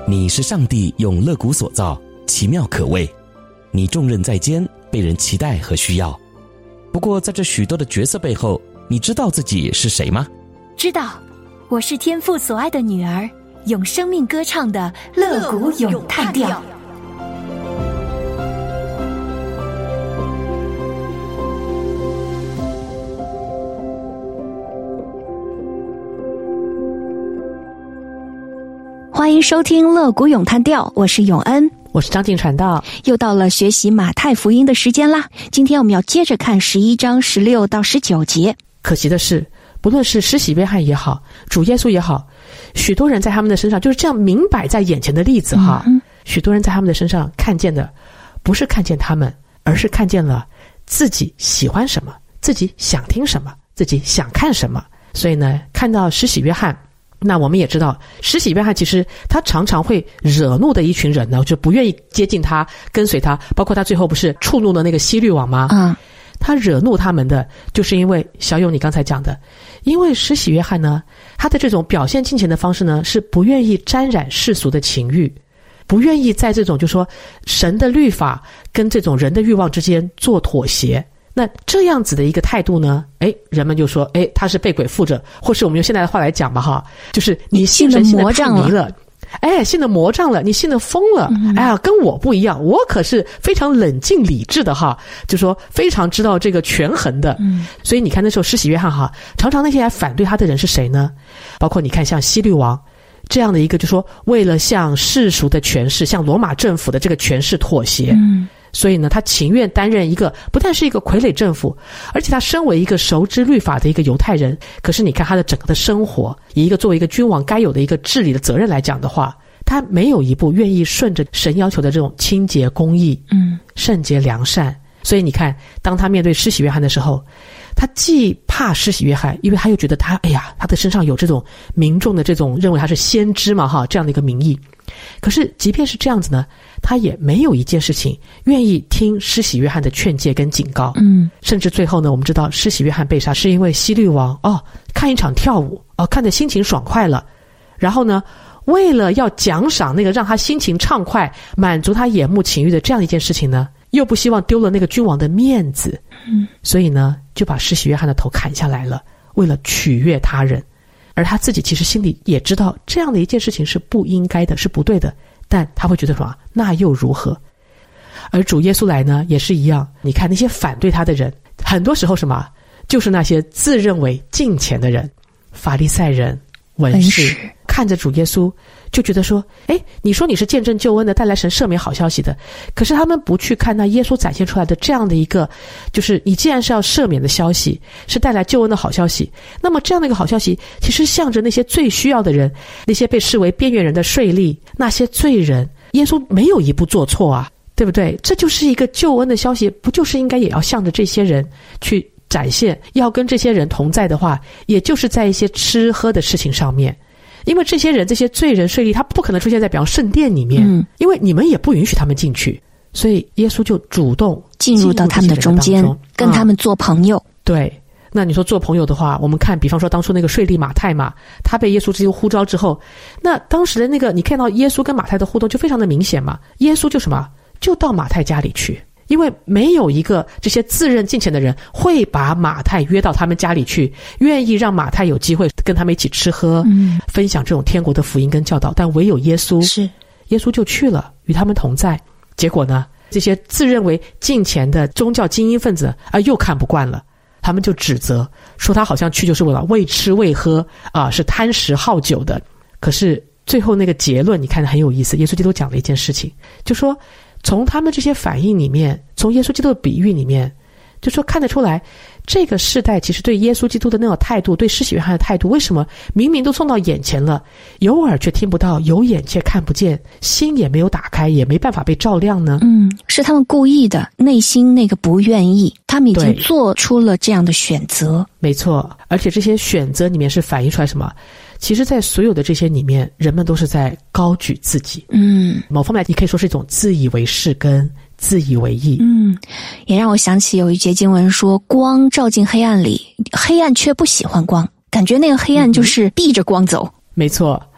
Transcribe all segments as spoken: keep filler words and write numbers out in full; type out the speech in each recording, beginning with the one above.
你是上帝用肋骨所造，奇妙可畏。你重任在肩，被人期待和需要。不过在这许多的角色背后，你知道自己是谁吗？ 知道，我是天父所爱的女儿，用生命歌唱的肋骨咏叹调。欢迎收听乐谷咏叹调，我是永恩， 我是张静传道。 又到了学习马太福音的时间啦，今天我们要接着看十一章十六到十九节。 可惜的是，不论是施洗约翰也好，主耶稣也好，许多人在他们的身上就是这样明摆在眼前的例子哈、嗯、许多人在他们的身上看见的不是看见他们，而是看见了自己喜欢什么，自己想听什么，自己想看什么。所以呢，看到施洗约翰，那我们也知道施洗约翰其实他常常会惹怒的一群人呢，就不愿意接近他跟随他，包括他最后不是触怒了那个希律王吗？嗯，他惹怒他们的就是因为小勇你刚才讲的，因为施洗约翰呢，他的这种表现敬虔的方式呢，是不愿意沾染世俗的情欲，不愿意在这种就说神的律法跟这种人的欲望之间做妥协。那这样子的一个态度呢，诶，人们就说，诶，他是被鬼附着，或是我们用现在的话来讲吧哈，就是你信神信得太迷了，哎，信得魔障了，你信得疯了、嗯、哎呀，跟我不一样，我可是非常冷静理智的哈，就说非常知道这个权衡的、嗯、所以你看那时候施洗约翰哈，常常那些来反对他的人是谁呢？包括你看像希律王这样的一个，就说为了向世俗的权势，向罗马政府的这个权势妥协、嗯，所以呢，他情愿担任一个不但是一个傀儡政府，而且他身为一个熟知律法的一个犹太人，可是你看他的整个的生活，以一个作为一个君王该有的一个治理的责任来讲的话，他没有一步愿意顺着神要求的这种清洁公义、嗯，圣洁良善。所以你看，当他面对施洗约翰的时候，他既怕施洗约翰，因为他又觉得他，哎呀，他的身上有这种民众的这种认为他是先知嘛，哈，这样的一个名义。可是即便是这样子呢，他也没有一件事情愿意听施洗约翰的劝诫跟警告。嗯，甚至最后呢，我们知道施洗约翰被杀是因为希律王哦看一场跳舞哦看得心情爽快了，然后呢，为了要奖赏那个让他心情畅快、满足他眼目情欲的这样一件事情呢，又不希望丢了那个君王的面子，嗯，所以呢，就把施洗约翰的头砍下来了，为了取悦他人。而他自己其实心里也知道这样的一件事情是不应该的，是不对的，但他会觉得什么？那又如何？而主耶稣来呢，也是一样。你看那些反对他的人，很多时候什么？就是那些自认为敬虔的人，法利赛人、文士，看着主耶稣就觉得说，诶，你说你是见证救恩的，带来神赦免好消息的，可是他们不去看那耶稣展现出来的这样的一个，就是你既然是要赦免的消息，是带来救恩的好消息，那么这样的一个好消息其实向着那些最需要的人，那些被视为边缘人的税吏，那些罪人，耶稣没有一步做错啊，对不对？这就是一个救恩的消息，不就是应该也要向着这些人去展现，要跟这些人同在的话，也就是在一些吃喝的事情上面。因为这些人，这些罪人税吏，他不可能出现在比方圣殿里面、嗯、因为你们也不允许他们进去，所以耶稣就主动进入到他们的中间，跟他们做朋友、嗯、 对。那你说做朋友的话，我们看比方说当初那个税吏马太嘛，他被耶稣基督呼召之后，那当时的那个你看到耶稣跟马太的互动就非常的明显嘛，耶稣就什么就到马太家里去，因为没有一个这些自认敬虔的人会把马太约到他们家里去，愿意让马太有机会跟他们一起吃喝、嗯、分享这种天国的福音跟教导，但唯有耶稣，是耶稣就去了，与他们同在。结果呢，这些自认为敬虔的宗教精英分子啊、呃，又看不惯了，他们就指责说他好像去就是为了为吃为喝啊、呃，是贪食好酒的。可是最后那个结论你看得很有意思，耶稣基督讲了一件事情，就说从他们这些反应里面，从耶稣基督的比喻里面，就说看得出来，这个世代其实对耶稣基督的那种态度，对施洗约翰的态度，为什么明明都送到眼前了，有耳却听不到，有眼却看不见，心也没有打开，也没办法被照亮呢？嗯， 是他们故意的，内心那个不愿意，他们已经做出了这样的选择。 没错，而且这些选择里面是反映出来什么？其实在所有的这些里面，人们都是在高举自己。嗯，某方面你可以说是一种自以为是跟自以为意。嗯， 也让我想起有一节经文说，光照进黑暗里，黑暗却不喜欢光，感觉那个黑暗就是避着光走。 没错，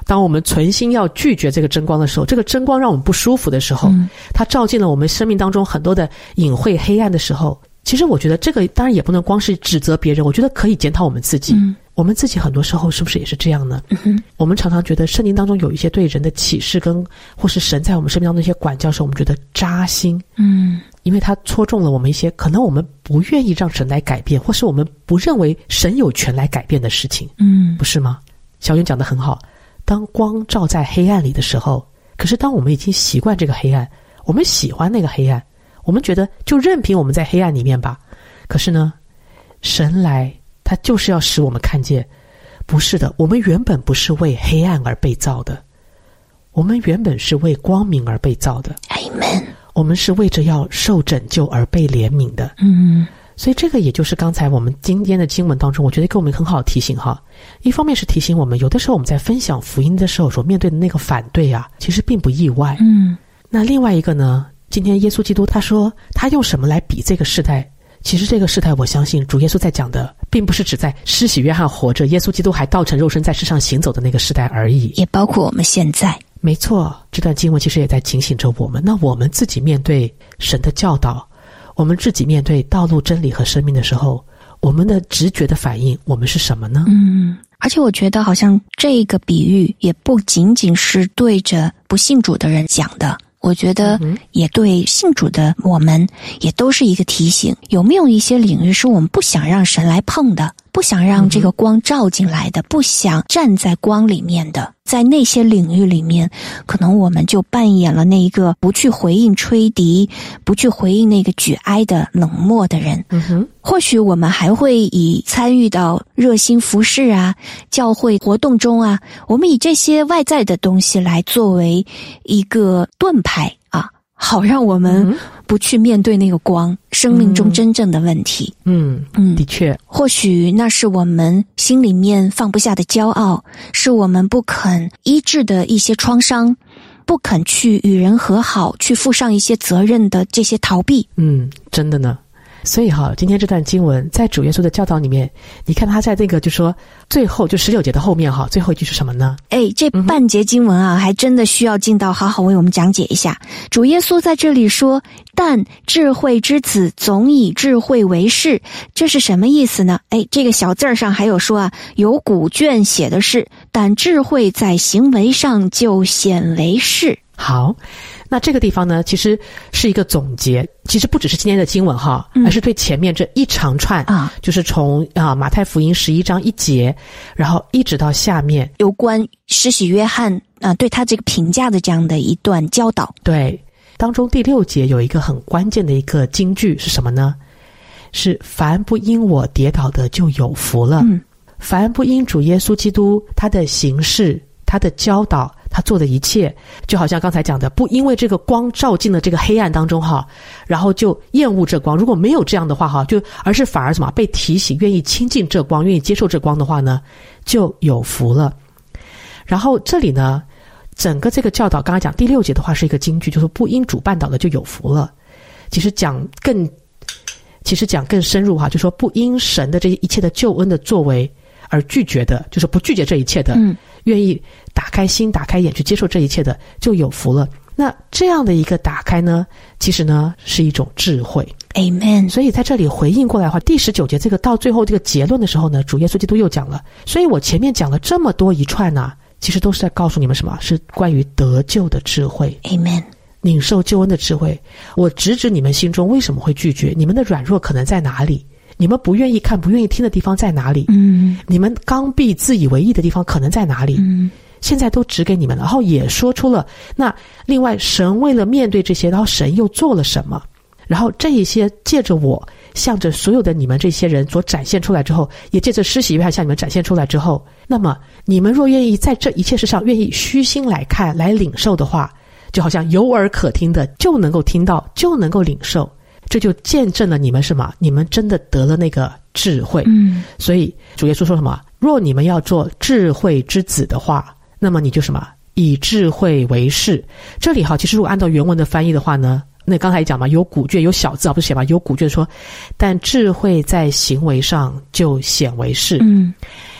当我们存心要拒绝这个真光的时候，这个真光让我们不舒服的时候，嗯、它照进了我们生命当中很多的隐晦黑暗的时候，其实我觉得这个当然也不能光是指责别人，我觉得可以检讨我们自己。嗯，我们自己很多时候是不是也是这样呢？嗯、我们常常觉得圣经当中有一些对人的启示跟或是神在我们生命当中一些管教的时候，我们觉得扎心。嗯，因为它戳中了我们一些可能我们不愿意让神来改变，或是我们不认为神有权来改变的事情。嗯，不是吗？小云讲得很好，当光照在黑暗里的时候，可是当我们已经习惯这个黑暗，我们喜欢那个黑暗，我们觉得就任凭我们在黑暗里面吧。可是呢，神来他就是要使我们看见，不是的，我们原本不是为黑暗而被造的，我们原本是为光明而被造的。 Amen。 我们是为着要受拯救而被怜悯的。嗯，所以这个也就是刚才我们今天的经文当中，我觉得给我们很好的提醒哈。一方面是提醒我们，有的时候我们在分享福音的时候所面对的那个反对啊，其实并不意外。嗯，那另外一个呢，今天耶稣基督他说他用什么来比这个世代，其实这个世代我相信主耶稣在讲的并不是只在施洗约翰活着，耶稣基督还道成肉身在世上行走的那个世代而已， 也包括我们现在。 没错，这段经文其实也在警醒着我们，那我们自己面对神的教导，我们自己面对道路真理和生命的时候，我们的直觉的反应我们是什么呢？ 嗯，而且我觉得好像这个比喻也不仅仅是对着不信主的人讲的，我觉得也对信主的我们也都是一个提醒，有没有一些领域是我们不想让神来碰的，不想让这个光照进来的，不想站在光里面的，在那些领域里面，可能我们就扮演了那一个不去回应吹笛，不去回应那个举哀的冷漠的人。嗯哼，或许我们还会以参与到热心服事啊，教会活动中啊，我们以这些外在的东西来作为一个盾牌啊，好让我们不去面对那个光，嗯、生命中真正的问题。嗯嗯， 的确， 或许那是我们心里面放不下的骄傲，是我们不肯医治的一些创伤，不肯去与人和好，去负上一些责任的这些逃避。 嗯，真的呢。所以哈，今天这段经文在主耶稣的教导里面，你看他在这个就说最后就十六节的后面哈，最后一句是什么呢？ 哎，这半节经文啊，嗯、还真的需要进到好好为我们讲解一下。主耶稣在这里说，但智慧之子总以智慧为是，这是什么意思呢？哎，这个小字上还有说啊，有古卷写的是，但智慧在行为上就显为是。 好，那这个地方呢，其实是一个总结，其实不只是今天的经文哈，嗯、而是对前面这一长串啊，就是从啊马太福音十一章一节，然后一直到下面有关施洗约翰啊对他这个评价的这样的一段教导。 对，当中第六节有一个很关键的一个金句是什么呢？是凡不因我跌倒的就有福了。嗯，凡不因主耶稣基督他的行事，他的教导，他做的一切，就好像刚才讲的，不因为这个光照进了这个黑暗当中哈，然后就厌恶这光，如果没有这样的话哈，就而是反而什么被提醒，愿意亲近这光，愿意接受这光的话呢，就有福了。然后这里呢，整个这个教导刚才讲第六节的话是一个金句，就是不因主绊倒的就有福了。其实讲更其实讲更深入哈，就说不因神的这一切的救恩的作为而拒绝的，就是不拒绝这一切的，嗯，愿意打开心打开眼去接受这一切的就有福了。那这样的一个打开呢，其实呢是一种智慧。 Amen。 所以在这里回应过来的话，第十九节这个到最后这个结论的时候呢，主耶稣基督又讲了，所以我前面讲了这么多一串啊，其实都是在告诉你们什么？是关于得救的智慧。 Amen。 领受救恩的智慧。我直指你们心中为什么会拒绝，你们的软弱可能在哪里，你们不愿意看不愿意听的地方在哪里，嗯，你们刚愎自以为意的地方可能在哪里，嗯，现在都指给你们了，然后也说出了那另外神为了面对这些，然后神又做了什么，然后这一些借着我向着所有的你们这些人所展现出来之后，也借着施洗约翰向你们展现出来之后，那么你们若愿意在这一切事上愿意虚心来看来领受的话，就好像有耳可听的就能够听到，就能够领受，这就见证了你们什么？你们真的得了那个智慧。嗯，所以主耶稣说什么？若你们要做智慧之子的话，那么你就什么？以智慧为是。这里哈，其实如果按照原文的翻译的话呢，那刚才讲嘛，有古卷有小字啊，不是写嘛？有古卷说，但智慧在行为上就显为是。嗯，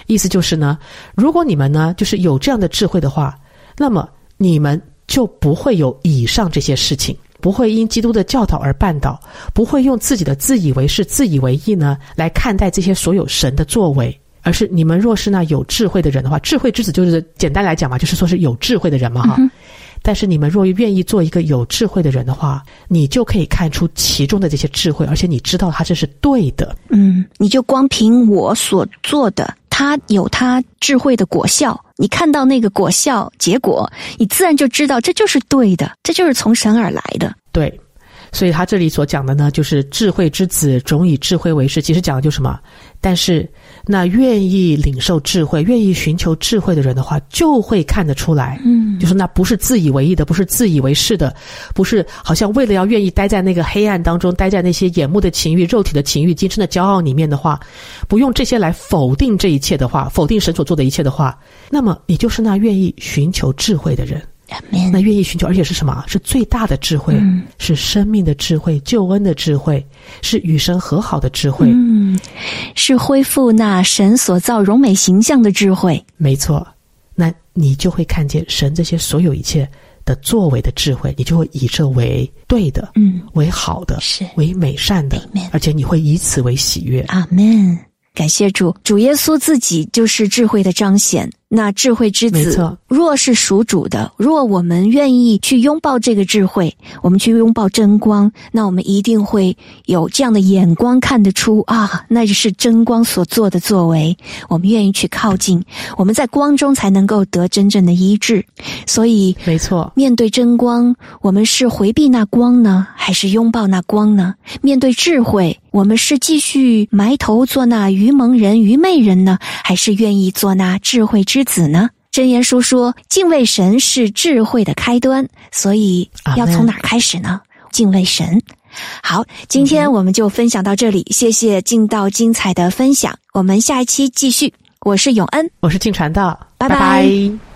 意思就是呢，如果你们呢就是有这样的智慧的话，那么你们就不会有以上这些事情，不会因基督的教导而绊倒，不会用自己的自以为是、自以为意呢来看待这些所有神的作为，而是你们若是那有智慧的人的话，智慧之子就是简单来讲嘛，就是说是有智慧的人嘛哈。嗯，但是你们若愿意做一个有智慧的人的话，你就可以看出其中的这些智慧，而且你知道它这是对的。 嗯，你就光凭我所做的，它有它智慧的果效，你看到那个果效结果，你自然就知道这就是对的，这就是从神而来的。 对，所以他这里所讲的呢，就是智慧之子总以智慧为事，其实讲的就是什么？但是那愿意领受智慧、愿意寻求智慧的人的话，就会看得出来，嗯，就是那不是自以为意的，不是自以为是的，不是好像为了要愿意待在那个黑暗当中，待在那些眼目的情欲、肉体的情欲、今生的骄傲里面的话，不用这些来否定这一切的话，否定神所做的一切的话，那么你就是那愿意寻求智慧的人。那愿意寻求，而且是什么？是最大的智慧，嗯，是生命的智慧，救恩的智慧，是与神和好的智慧， 嗯，是恢复那神所造荣美形象的智慧。 没错，那你就会看见神这些所有一切的作为的智慧，你就会以这为对的，嗯，为好的，是为美善的，而且你会以此为喜悦。 阿们。感谢主，主耶稣自己就是智慧的彰显。那智慧之子若是属主的，若我们愿意去拥抱这个智慧，我们去拥抱真光，那我们一定会有这样的眼光看得出啊，那就是真光所做的作为，我们愿意去靠近，我们在光中才能够得真正的医治。所以没错， 面对真光，我们是回避那光呢，还是拥抱那光呢？面对智慧，我们是继续埋头做那愚蒙人、愚昧人呢，还是愿意做那智慧之子呢？箴言书说，敬畏神是智慧的开端，所以要从哪儿开始呢？敬畏神。好，今天我们就分享到这里，谢谢敬道精彩的分享，我们下一期继续。我是永恩， 我是敬传道， 拜拜。 拜拜。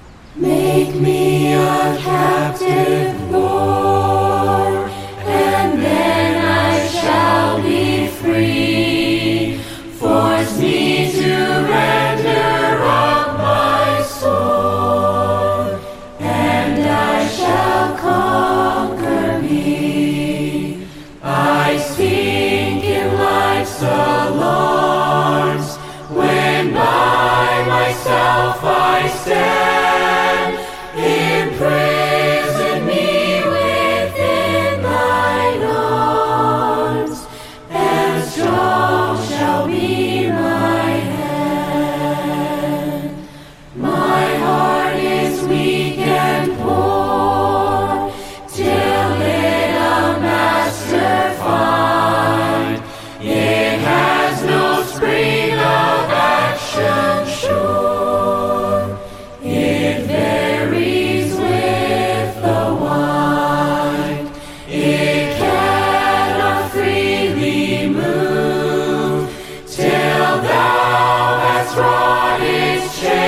Make me a captive, Lord, and then I shall be free. Force me to render up my soul, and I shall conquer me. I sink in life's alarms, when by myself I stand.Imprison me within thine arms, and strong shall be my hand. My heart is weak and poor, till it a master find. It has no spring of action sure.It varies.The wind, it cannot freely move till thou hast wrought its change.